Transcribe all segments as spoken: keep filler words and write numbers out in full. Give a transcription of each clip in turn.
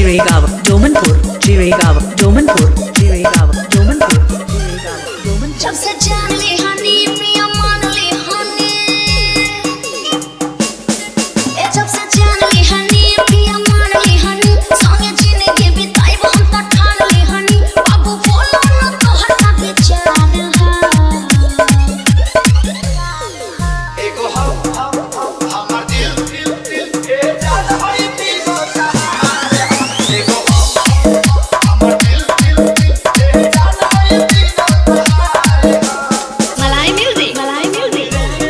Jiregaon, Domanpur, Jiregaon, Domanpur, Jiregaon, Domanpur, Jiregaon, Domanpur. जब से जान ली हनी मियां मान ली हनी ए जब से जान ली हनी मियां मान ली हनी संगे जिंदगी बिताई हम तो ठान ली हनी अब बोलो ना तोहर का विचार एगो हम हम हमर दिल दिल दिल के जान होई तीनों सहारे एगो हम हमर दिल दिल दिल के जान होई तीनों सहारे मलाई म्यूजिक मलाई music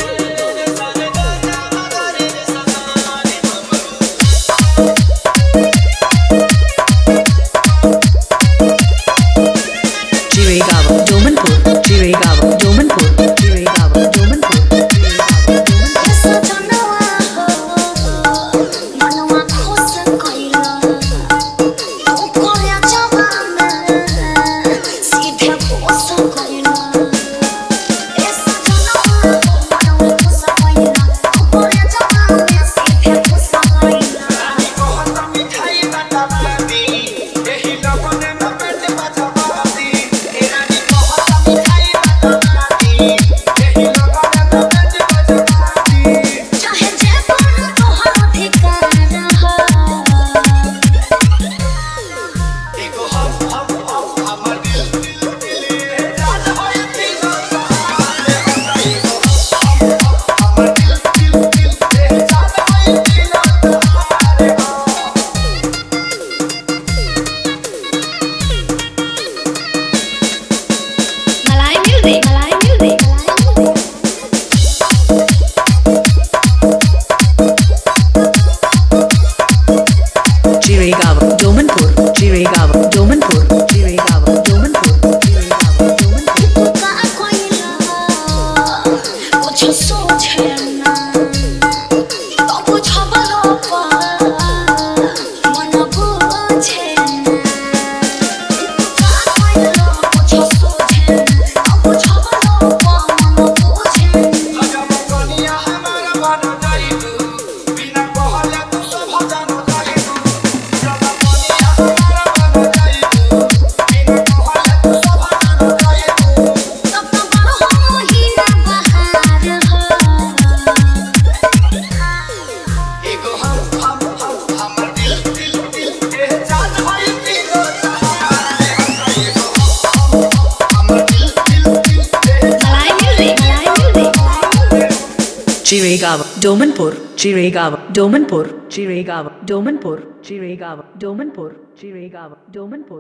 Jiregaon, Domanpur, Jiregaon, Domanpur, Jiregaon, Domanpur, Jiregaon, Domanpur. ऐसा जनवा हो मनवा खुश कइला तू करे जवाना सीधे खुश कइला ऐसा जनवा हो मनवा खुश कइला तू करे जवाना सीधे खुश कइला एगो हम मिठाई बटवादी एही लगन में पेट बचवादी ए रानी को हम मिठाई बटवादी एही लगन में पेट बचवादी चाहे जे बोल तोहर अधिकार हो एगो हम हम हम हमर दिल दिल दिल के जान होई तीनों सहारे एगो हम हम हमर दिल दिल दिल के जान होई तीनों सहारे मलाई म्यूजिक मलाई music Jiregaon, Domanpur, Jiregaon, Domanpur, Jiregaon, Domanpur, Jiregaon, Domanpur. तू का कोइला कुछ सोचे ना तो बुझबलो पा मन बुझे ना तू का कोइला कुछ सोचे तो बुझबलो पा मन बुझे ना जब कनिया हमारा बन जाइबू बिना कहले तू सब जान जाइबू जब कनिया हमारा बन जाइबू बिना कहले तू सब जान जाइबू तब तो बड़ हो महीना बहार हो एगो हम हम हम हमर दिल दिल दिल के जान होई तीनों सहारे एगो हम हम हमर दिल दिल दिल के मलाई म्यूजिक मलाई music Jiregaon, Domanpur, Jiregaon, Domanpur, Jiregaon, Domanpur, Jiregaon, Domanpur, Jiregaon, Domanpur.